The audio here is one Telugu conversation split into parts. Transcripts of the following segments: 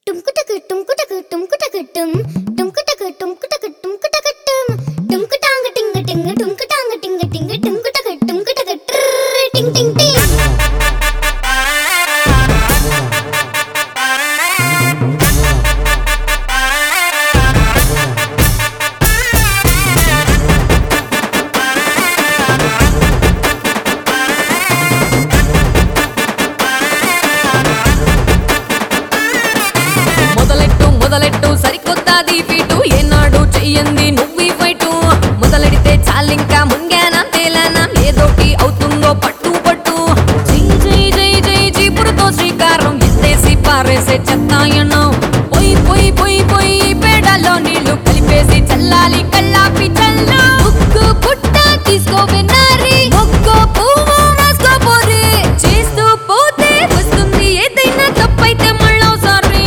మొదలెట్టు సరికొత్తది ఫీటు ఏనాడు చెయ్యంది నువ్వు ఫైటు మొదలెడితే చాలింకా ముంగానా తేలానా ఏదోటి అవుతుందో పట్టు పట్టు జై జై జై జై జీపురుతో శ్రీకారం ఎత్తేసి పారేసే చెత్తాయనం పోయి పోయి పోయి పోయి పేడలో నీళ్లు కలిపేసి చల్లాలి కల్లాపి చల్లు ముగ్గు పుట్ట తీసుకోవే నారి మొగ్గో పువ్వు రాసుకోపోరి చేస్తూ పోతే వస్తుంది ఏదైనా తప్పైతే మళ్ళోసారి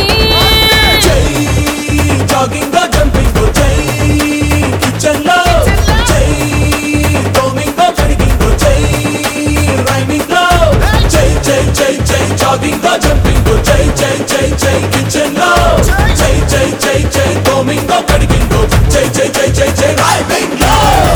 jogging go jumping go jai kitchen lo jai coming go jogging go jai rhyming lo jai jai jai jai jogging go jumping go jai jai jai jai kitchen lo jai jai jai jai coming go jogging go jai jai jai jai jai rhyming lo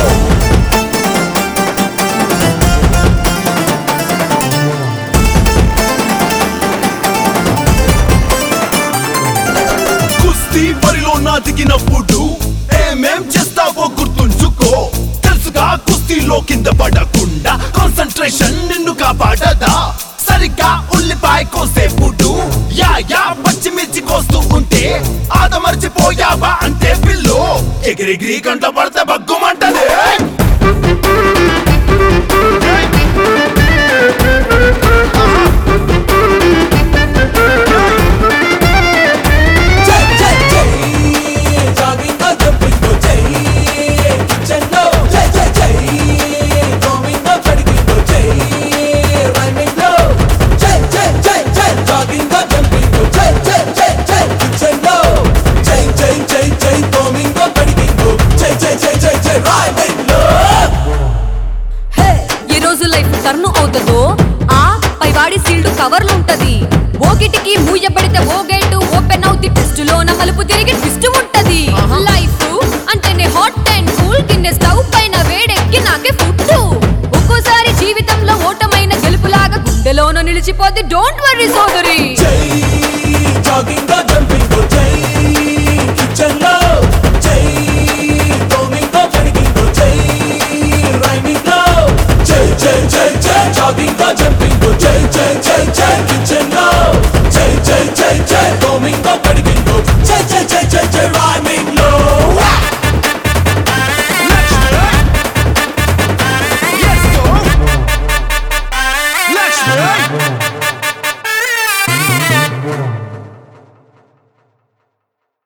బరిలో నా దిగినప్పుడు ఏమేం చేస్తావో గుర్తుంచుకో తెలుసుగా కుస్తీలో కింద పడకుండా కాన్సంట్రేషన్ నిన్ను కాపాడదా సరిగ్గా ఉల్లిపాయ కోసేపుడు యా పచ్చిమిర్చి కోస్తూ ఉంటే ఆదమర్చిపోయావా అంటే పిల్లు ఎగిరిగిరి కంట పడితే బగ్గుమంటది అవుతుందో ఆ పైవాడి సీల్డ్ కవర్లు ఉంటది ఓగిటికి మూయబడితే ఓ గేటు ఓపెన్ అవుతి టెస్ట్ లోన మలుపు తిరిగి ట్విస్ట్ ఉంటది లైఫ్ అంటేనే హాట్ అండ్ కూల్ కింద స్టవ్ పైన వేడెక్కి నాకే ఫుడ్ ఒక్కోసారి జీవితంలో ఓటమైన గెలుపులాగా గుండెలోన నిలిచిపోతే డోంట్ వర్రీ సోదరి